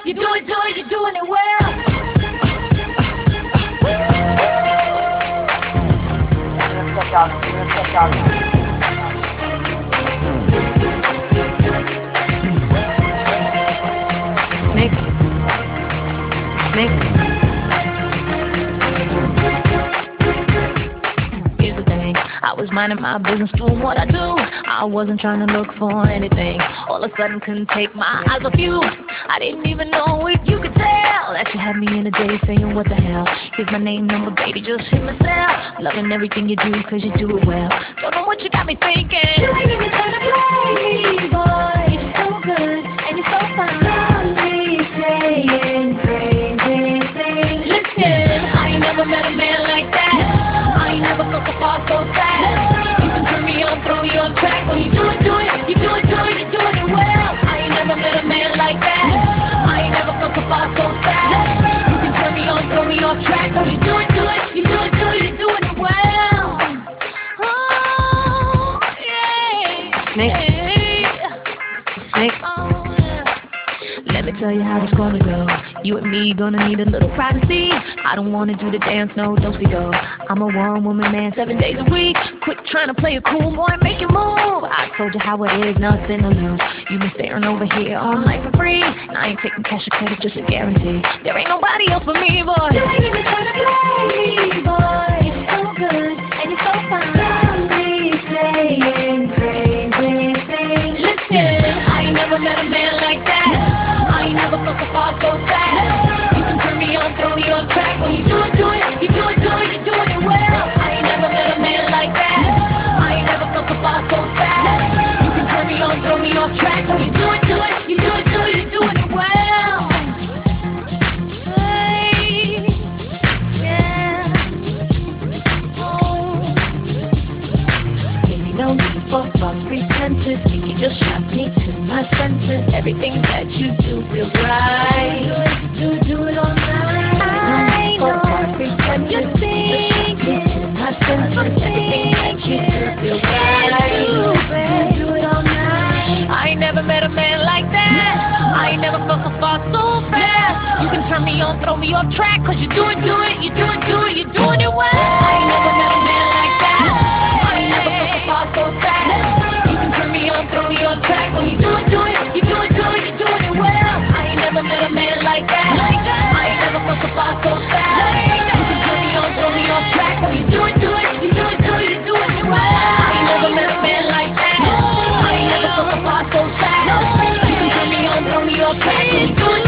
You do it, you're doing it well. Snake. Here's the thing, I was minding my business, doing what I do. I wasn't trying to look for anything. All of a sudden, couldn't take my eyes off you. I didn't even know if you could tell that you had me in a day saying what the hell. Here's my name, number, baby, just hit my cell. Loving everything you do, cause you do it well. Don't know what you got me thinking. You ain't even trying to play me, boy. You're so good, and you're so fine. Slowly saying crazy things. Listen, I ain't never met a man like that. I ain't never felt the fall so fast. You can turn me on, throw me on track. When you do it, you do it, you're doing it well. I ain't never met a man like that. I ain't never felt the fall so fast. You can turn me on, throw me off track. When you do it, you're doing it well. Oh, yeah. Snake. Let me tell you how it's gonna go. You and me gonna need a little privacy. I don't wanna do the dance, no, don't speak up. I'm a one-woman man, 7 days a week. Quit trying to play a cool boy, make it move. I told you how it is, nothing to lose. You been staring over here all night for free. And I ain't taking cash or credit, just a guarantee. There ain't nobody else but me, boy. You ain't even trying to play me, boy. You're so good, and you're so fine. Slowly saying crazy things. Listen, I ain't never met a man like that. I ain't never felt the fall so fast. You can turn me on, throw me on track. When you do it, you're doing it well. I ain't never met a man like that. I ain't never felt the fall so fast. You can turn me on, throw me off track. When you do it, you're doing it well. Hey, yeah. Oh. Give me no need for false pretenses. You just shot me to my senses. Everything that you do feels right. Do it all night. I know what you're thinking. My senses. Everything that you do feels right. Do it all night. I ain't never met a man like that. I ain't never felt the fall so fast. You can turn me on, throw me off track. Cause you do it, you're doing it well. I ain't never met a man like that. I ain't never felt the fall so fast. You can turn me on, throw me off track. When you do it, you're doing it well. I ain't never met a man like that. I ain't never felt the fall so fast. You can turn me on, throw me off track. When you do it, you're doing it well. I ain't never met a man like that. I ain't never felt the fall so fast. You can turn me on, throw me off track. When you do it,